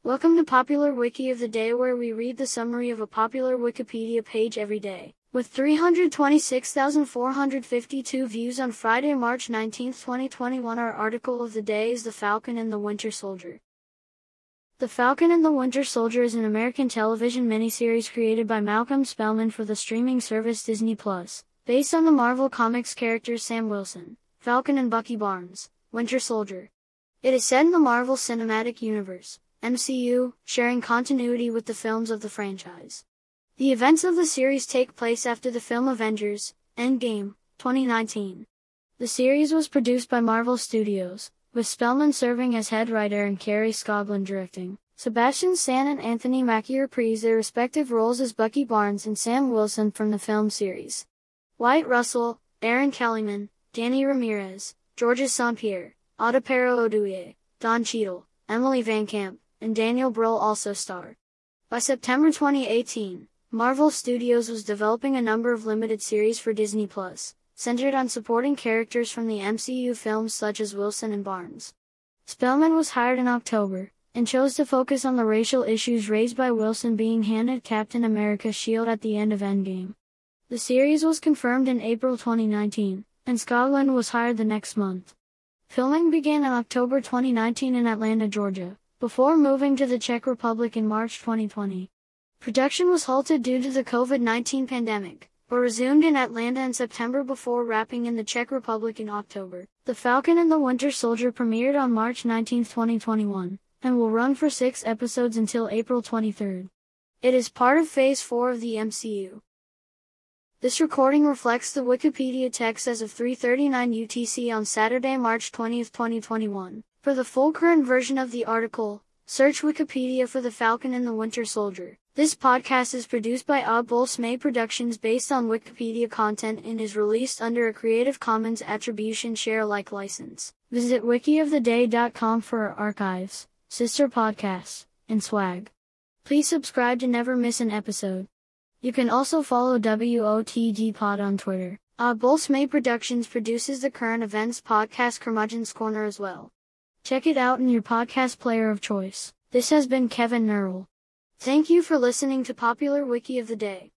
Welcome to Popular Wiki of the Day, where we read the summary of a popular Wikipedia page every day. With 326,452 views on Friday, March 19, 2021, our article of the day is The Falcon and the Winter Soldier. The Falcon and the Winter Soldier is an American television miniseries created by Malcolm Spellman for the streaming service Disney+, based on the Marvel Comics characters Sam Wilson, Falcon, and Bucky Barnes, Winter Soldier. It is set in the Marvel Cinematic Universe, MCU, sharing continuity with the films of the franchise. The events of the series take place after the film Avengers: Endgame, 2019. The series was produced by Marvel Studios, with Spellman serving as head writer and Kerry Scoglin directing. Sebastian Stan and Anthony Mackie reprise their respective roles as Bucky Barnes and Sam Wilson from the film series. Wyatt Russell, Aaron Kellyman, Danny Ramirez, Georges St-Pierre, Adepero Oduye, Don Cheadle, Emily Van Camp, and Daniel Brühl also star. By September 2018, Marvel Studios was developing a number of limited series for Disney+, centered on supporting characters from the MCU films such as Wilson and Barnes. Spellman was hired in October, and chose to focus on the racial issues raised by Wilson being handed Captain America's shield at the end of Endgame. The series was confirmed in April 2019, and Scoglin was hired the next month. Filming began in October 2019 in Atlanta, Georgia, before moving to the Czech Republic in March 2020. Production was halted due to the COVID-19 pandemic, but resumed in Atlanta in September before wrapping in the Czech Republic in October. The Falcon and the Winter Soldier premiered on March 19, 2021, and will run for 6 episodes until April 23. It is part of Phase 4 of the MCU. This recording reflects the Wikipedia text as of 3:39 UTC on Saturday, March 20, 2021. For the full current version of the article, search Wikipedia for The Falcon and the Winter Soldier. This podcast is produced by Bolsme Productions based on Wikipedia content and is released under a Creative Commons Attribution Share Alike license. Visit wikioftheday.com for our archives, sister podcasts, and swag. Please subscribe to never miss an episode. You can also follow WOTG Pod on Twitter. Bolsme Productions produces the current events podcast Curmudgeon's Corner as well. Check it out in your podcast player of choice. This has been Kevin Nerl. Thank you for listening to Popular Wiki of the Day.